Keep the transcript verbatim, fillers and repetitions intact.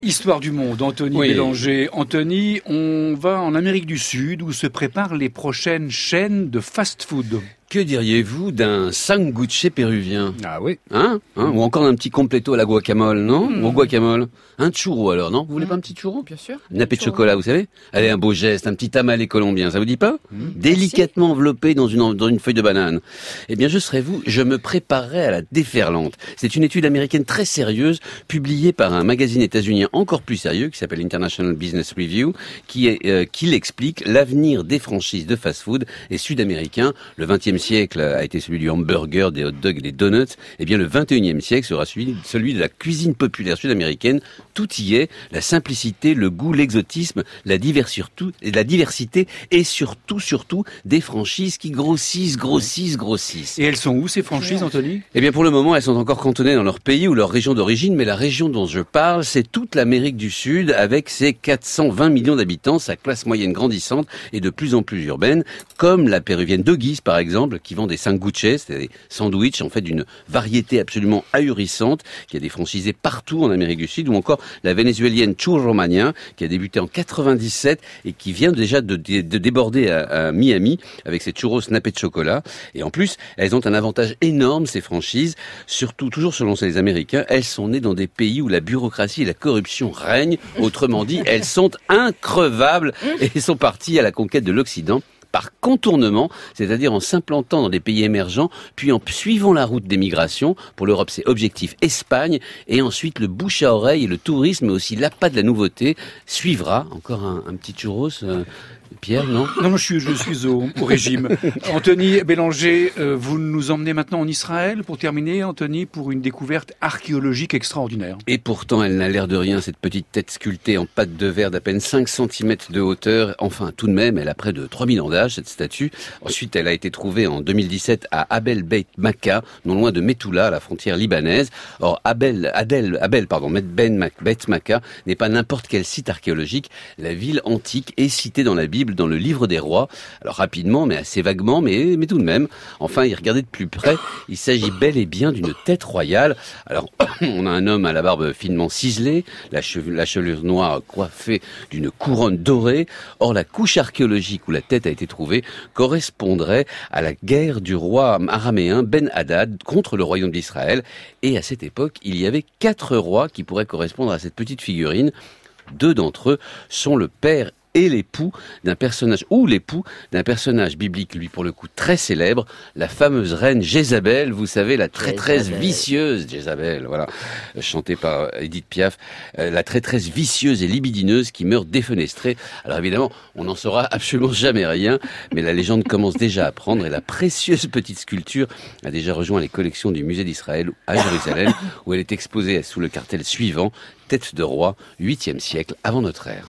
Histoire du monde, Anthony Oui. Bélanger. Anthony, on va en Amérique du Sud où se préparent les prochaines chaînes de fast-food. Que diriez-vous d'un sanguche péruvien? Ah oui. Hein, hein Ou encore d'un petit completo à la guacamole, non? Mm. Ou au guacamole? Un churro alors, non? Vous voulez Mm. pas un petit churro? Bien sûr. Une nappée de chocolat, vous savez? Allez, un beau geste, un petit tamalé colombien, ça vous dit pas? Mm. Délicatement enveloppé dans une, dans une feuille de banane. Eh bien, je serais vous, je me préparerais à la déferlante. C'est une étude américaine très sérieuse, publiée par un magazine états-unien encore plus sérieux, qui s'appelle International Business Review, qui, est, euh, qui l'explique. L'avenir des franchises de fast-food est sud-américain. Le vingtième siècle a été celui du hamburger, des hot dogs et des donuts. Eh bien, le vingt et unième siècle sera celui, celui de la cuisine populaire sud-américaine. Tout y est, la simplicité, le goût, l'exotisme, la, surtout, la diversité et surtout, surtout, des franchises qui grossissent, grossissent, grossissent. Et elles sont où ces franchises, Anthony? Eh bien, pour le moment, elles sont encore cantonnées dans leur pays ou leur région d'origine, mais la région dont je parle, c'est toute l'Amérique du Sud, avec ses quatre cent vingt millions d'habitants, sa classe moyenne grandissante et de plus en plus urbaine, comme la péruvienne Doggies, par exemple, qui vend des sanguches, c'est des sandwichs, en fait, d'une variété absolument ahurissante, qui a des franchisés partout en Amérique du Sud, ou encore la vénézuélienne Churromania, qui a débuté en quatre-vingt-dix-sept et qui vient déjà de, de, de déborder à, à Miami avec ses churros nappés de chocolat. Et en plus, elles ont un avantage énorme, ces franchises, surtout, toujours selon les Américains, elles sont nées dans des pays où la bureaucratie et la corruption règnent. Autrement dit, elles sont increvables et sont parties à la conquête de l'Occident par contournement, c'est-à-dire en s'implantant dans des pays émergents, puis en suivant la route des migrations. Pour l'Europe, c'est objectif Espagne, et ensuite le bouche à oreille et le tourisme, mais aussi l'appât de la nouveauté, suivra. Encore un, un petit churros, euh, Pierre, non? Non, non, je suis, je suis au, au régime. Anthony Bélanger, euh, vous nous emmenez maintenant en Israël pour terminer, Anthony, pour une découverte archéologique extraordinaire. Et pourtant, elle n'a l'air de rien, cette petite tête sculptée en pâte de verre d'à peine cinq centimètres de hauteur. Enfin, tout de même, elle a près de trois mille ans d'âge, cette statue. Ensuite, elle a été trouvée en deux mille dix-sept à Abel Beit Makkah, non loin de Methoula, à la frontière libanaise. Or, Abel, Adel, Abel, pardon, Ben Beit Makkah n'est pas n'importe quel site archéologique. La ville antique est citée dans la Bible, dans le livre des rois. Alors rapidement, mais assez vaguement, mais, mais tout de même. Enfin, y regarder de plus près, il s'agit bel et bien d'une tête royale. Alors, on a un homme à la barbe finement ciselée, la, cheveux, la chevelure noire coiffée d'une couronne dorée. Or, la couche archéologique où la tête a été trouvée correspondrait à la guerre du roi araméen Ben Hadad contre le royaume d'Israël. Et à cette époque, il y avait quatre rois qui pourraient correspondre à cette petite figurine. Deux d'entre eux sont le père et l'époux d'un personnage, ou l'époux d'un personnage biblique, lui pour le coup très célèbre, la fameuse reine Jézabel, vous savez, la traîtresse Jézabel. vicieuse, Jézabel, voilà, chantée par Edith Piaf, euh, la traîtresse vicieuse et libidineuse qui meurt défenestrée. Alors évidemment, on n'en saura absolument jamais rien, mais la légende commence déjà à prendre et la précieuse petite sculpture a déjà rejoint les collections du musée d'Israël à Jérusalem, où elle est exposée sous le cartel suivant, tête de roi, huitième siècle avant notre ère.